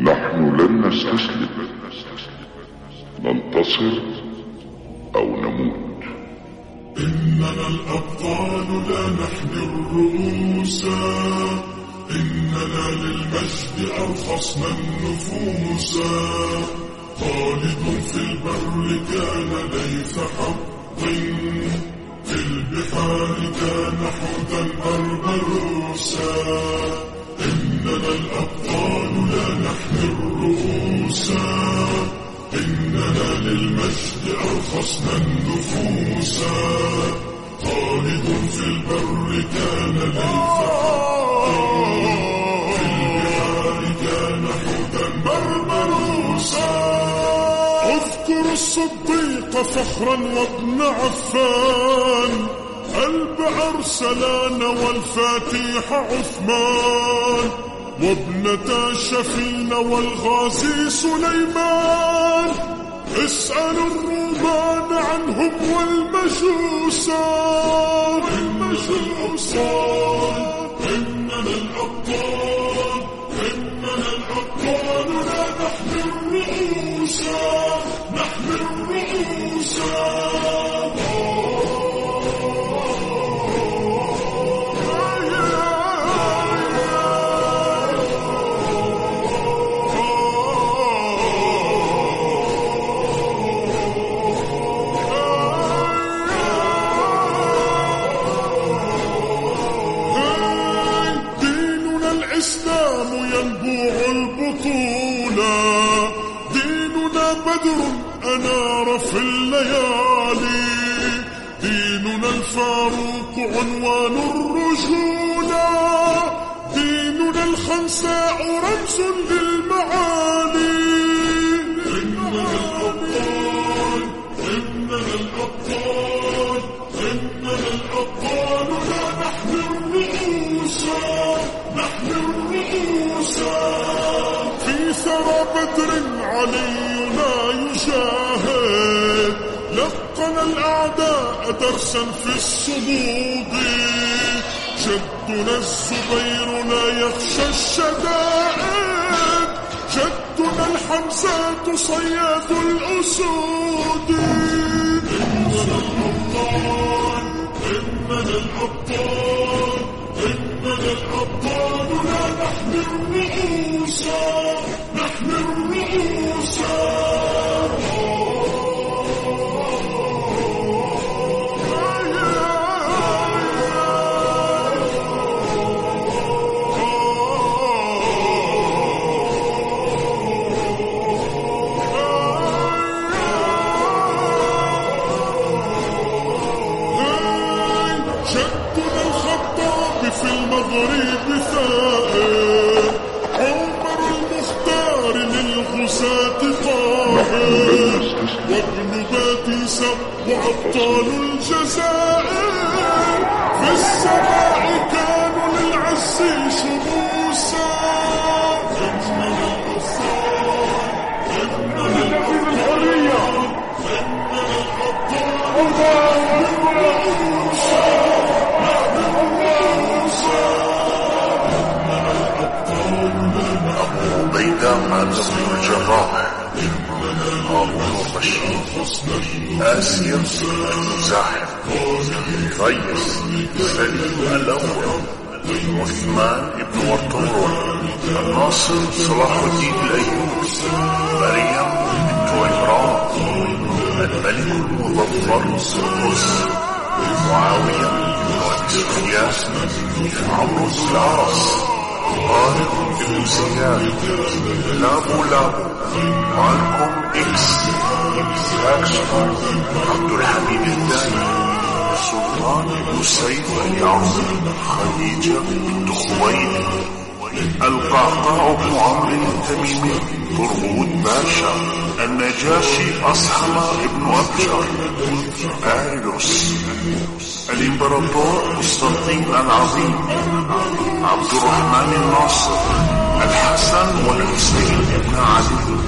نحن لن نستسلم، ننتصر أو نموت. إننا الأبطال لا نحمي الرؤوسا، إننا للمجد أرخصنا النفوسا. خالد في البر كان ليث حق، في البحار كان حوتا بربروسا. إننا الأبطال لا نحمي الرؤوسا، إننا للمجد أرخصنا النفوسا. خالد في البر كان ليث حق، في البحار كان حوتا بربروسا. اذكر الصديق فخرا وابن عفان، قلب أرسلان والفاتح عثمان، وابنتا شفين والغازي سليمان. اسألوا الرومان عنهم والمجوسا. إننا الأبطال، إننا الأبطال لا نحمي الرؤوسا، نحمي الرؤوسا. الإسلام ينبوع البطولة، ديننا بدر أنار في الليالي، ديننا الفاروق عنوان الرجولة، ديننا الخنساء رمز للمعالي. إننا الأبطال، إننا الأبطال، إننا الأبطال لا نحمي الرؤوسا، نحمي الرؤوسا. في ثرى بدر علينا يجاهد، لقن الأعداء درسا في الصمود. جدنا الزبير لا يخشى الشدائد، جدنا الحمزات صياد الأسود. إننا الأبطال، إننا الأبطال، إننا الأبطال لا نحمي الرؤوسا، نحمي الرؤوسا. جدنا الخطاب في المغرب ثائر، عمر المختار للغزاة طاهر، وابن باتيسة وأبطال الجزائر، في السماء كانوا للعز شموسا. إننا الأبطال، إننا الأبطال، إننا الأبطال. عبد الجراح، هارون الرشيد، آسيا المزاحم، ريس سليم الأول، عثمان بن ورطمرون، الناصر صلاح الدين الأيوبي، مريم بنت عمران، الملك المظفر القدس، معاوية بن أبي سفيان، عمرو بن العاص، طارق بن زياد، لابو مالكم إكس، جاكسون، عبد الحميد الثاني، سلطان بن سيف اليعظيم، خديجة بنت خويلد، القعقاع بن عمرو التميمي، طرغوت باشا، النجاشي أصحم بن أبجر، آيلوس، الإمبراطور قسطنطين العظيم، عبد الرحمن الناصر، الحسن والحسين بن علي،